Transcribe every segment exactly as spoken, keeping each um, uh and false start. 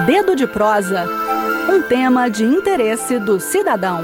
Dedo de Prosa, um tema de interesse do cidadão.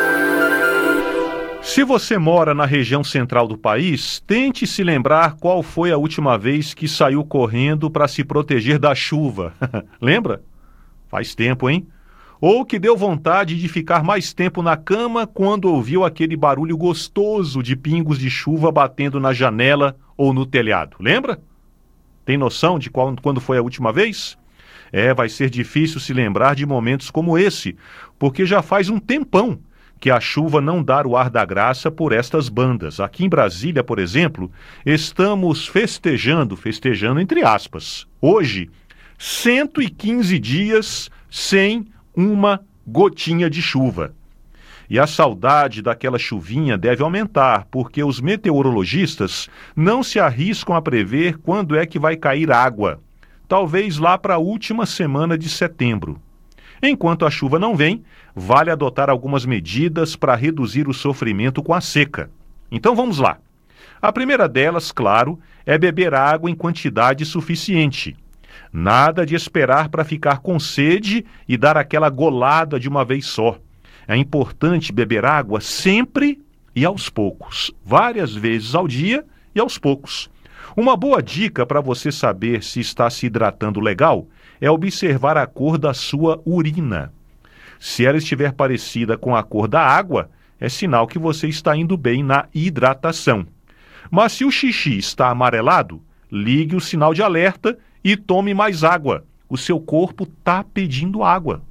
Se você mora na região central do país, tente se lembrar qual foi a última vez que saiu correndo para se proteger da chuva. Lembra? Faz tempo, hein? Ou que deu vontade de ficar mais tempo na cama quando ouviu aquele barulho gostoso de pingos de chuva batendo na janela ou no telhado. Lembra? Tem noção de qual, quando foi a última vez? É, vai ser difícil se lembrar de momentos como esse, porque já faz um tempão que a chuva não dá o ar da graça por estas bandas. Aqui em Brasília, por exemplo, estamos festejando, festejando entre aspas, hoje, cento e quinze dias sem uma gotinha de chuva. E a saudade daquela chuvinha deve aumentar, porque os meteorologistas não se arriscam a prever quando é que vai cair água. Talvez lá para a última semana de setembro. Enquanto a chuva não vem, vale adotar algumas medidas para reduzir o sofrimento com a seca. Então vamos lá. A primeira delas, claro, é beber água em quantidade suficiente. Nada de esperar para ficar com sede e dar aquela golada de uma vez só. É importante beber água sempre e aos poucos, várias vezes ao dia e aos poucos. Uma boa dica para você saber se está se hidratando legal é observar a cor da sua urina. Se ela estiver parecida com a cor da água, é sinal que você está indo bem na hidratação. Mas se o xixi está amarelado, ligue o sinal de alerta e tome mais água. O seu corpo está pedindo água.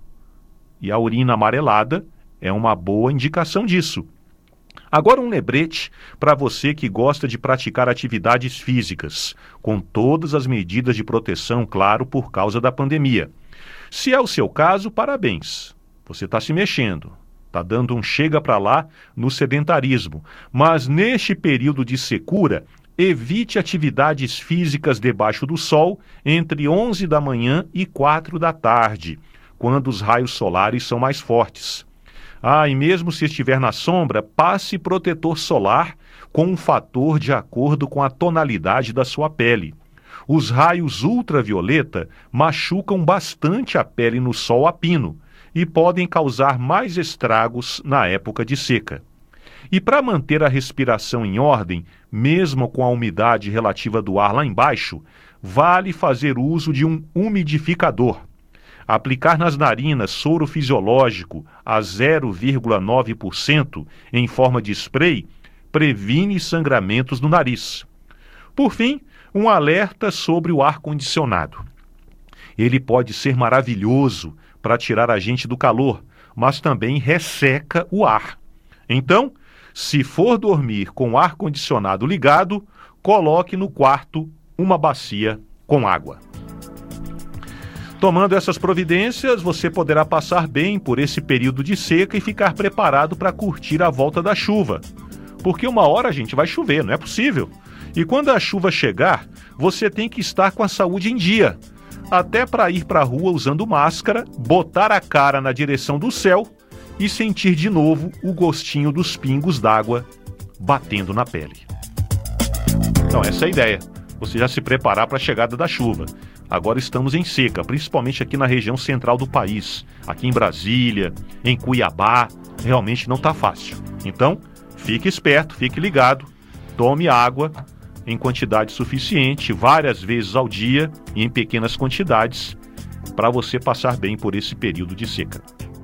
E a urina amarelada é uma boa indicação disso. Agora um lembrete para você que gosta de praticar atividades físicas, com todas as medidas de proteção, claro, por causa da pandemia. Se é o seu caso, parabéns. Você está se mexendo, está dando um chega para lá no sedentarismo. Mas neste período de secura, evite atividades físicas debaixo do sol entre onze da manhã e quatro da tarde, quando os raios solares são mais fortes. Ah, e mesmo se estiver na sombra, passe protetor solar com um fator de acordo com a tonalidade da sua pele. Os raios ultravioleta machucam bastante a pele no sol a pino e podem causar mais estragos na época de seca. E para manter a respiração em ordem, mesmo com a umidade relativa do ar lá embaixo, vale fazer uso de um umidificador. Aplicar nas narinas soro fisiológico a zero vírgula nove por cento em forma de spray previne sangramentos no nariz. Por fim, um alerta sobre o ar-condicionado. Ele pode ser maravilhoso para tirar a gente do calor, mas também resseca o ar. Então, se for dormir com o ar-condicionado ligado, coloque no quarto uma bacia com água. Tomando essas providências, você poderá passar bem por esse período de seca e ficar preparado para curtir a volta da chuva. Porque uma hora a gente vai chover, não é possível. E quando a chuva chegar, você tem que estar com a saúde em dia. Até para ir para a rua usando máscara, botar a cara na direção do céu e sentir de novo o gostinho dos pingos d'água batendo na pele. Então essa é a ideia. Você já se preparar para a chegada da chuva. Agora estamos em seca, principalmente aqui na região central do país, aqui em Brasília, em Cuiabá, realmente não está fácil. Então, fique esperto, fique ligado, tome água em quantidade suficiente, várias vezes ao dia e em pequenas quantidades, para você passar bem por esse período de seca.